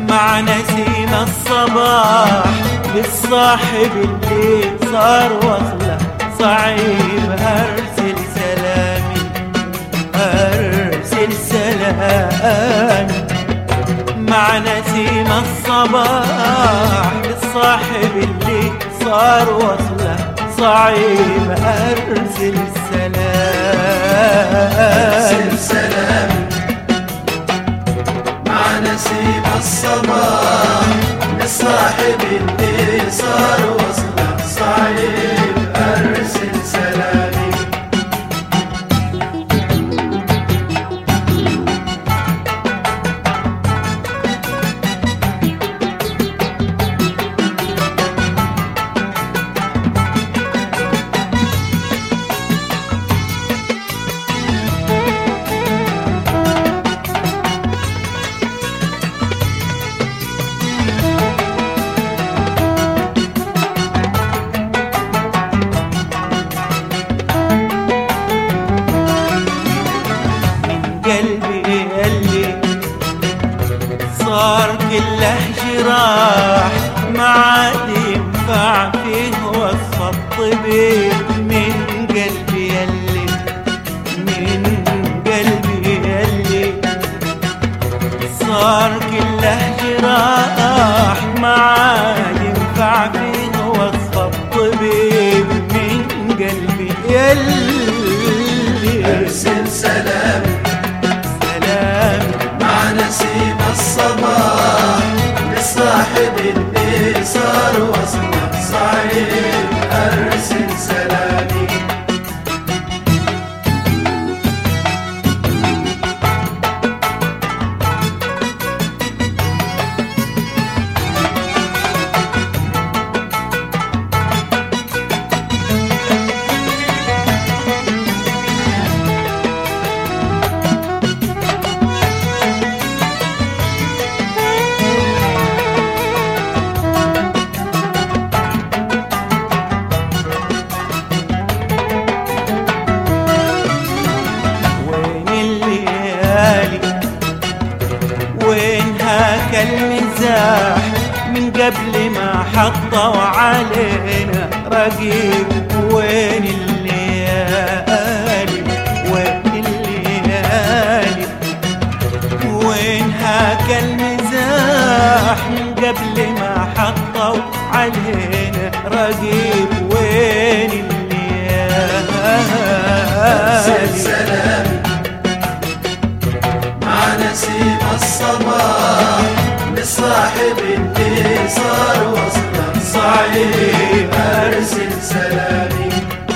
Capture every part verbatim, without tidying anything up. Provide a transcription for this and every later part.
مع نسيم الصباح للصاحب اللي صار وصله صعيب. أرسل سلامي أرسل سلامي مع نسيم الصباح للصاحب اللي صار وصله صعيب. أرسل سلامي أرسل سلامي مع نسيم الصباح للصاحب اللي صار وصله صعيب. أرسل سلامي قلبي اللي صار كله جراح ما عاد ينفع فيه وصف الطبيب. من قلبي اللي من قلبي اللي صار كله جراح ما عاد ينفع فيه وصف الطبيب. من قلبي اللي أرسل سلامي مع نسيم الصباح للصاحب اللي صار وصله صعيب. أرسل سلامي المزاح من قبل ما حطوا علينا رقيب. وين الليالي وين الليالي وين هاك المزاح من قبل ما حطوا علينا رقيب. وين الليالي سلامي مع نسيم الصباح للصاحب اللي صار وصله صعيب. أرسل سلامي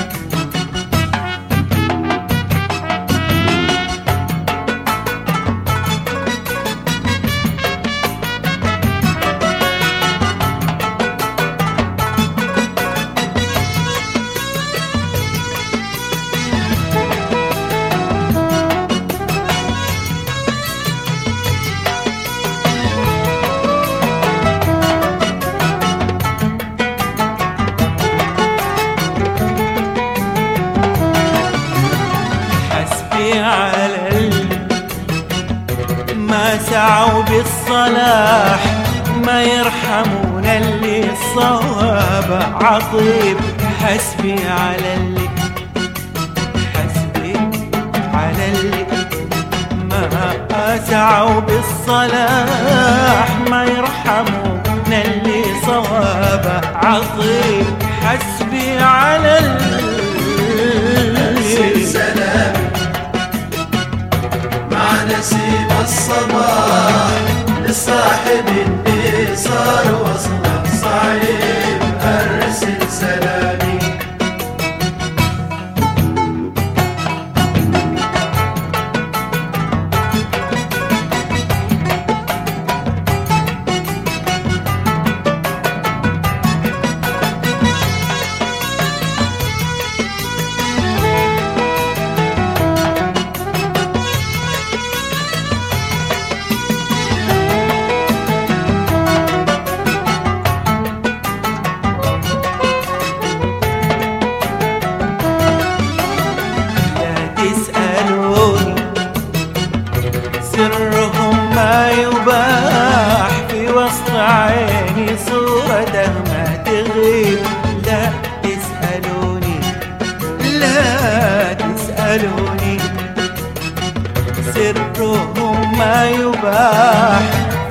على اللي ما سعوا بالصلاح ما يرحمون اللي الصواب عطيب. حسبي على اللي حسبي على اللي ما سعوا بالصلاح ما يرحمون اللي صواب عطيب. حسبي على اللي سلامي مع نسيم الصباح للصاحب اللي صار وصله صعيب. أرسل سلامي صورته ما تغيب. لا تسألوني لا تسألوني، سرهم ما يباح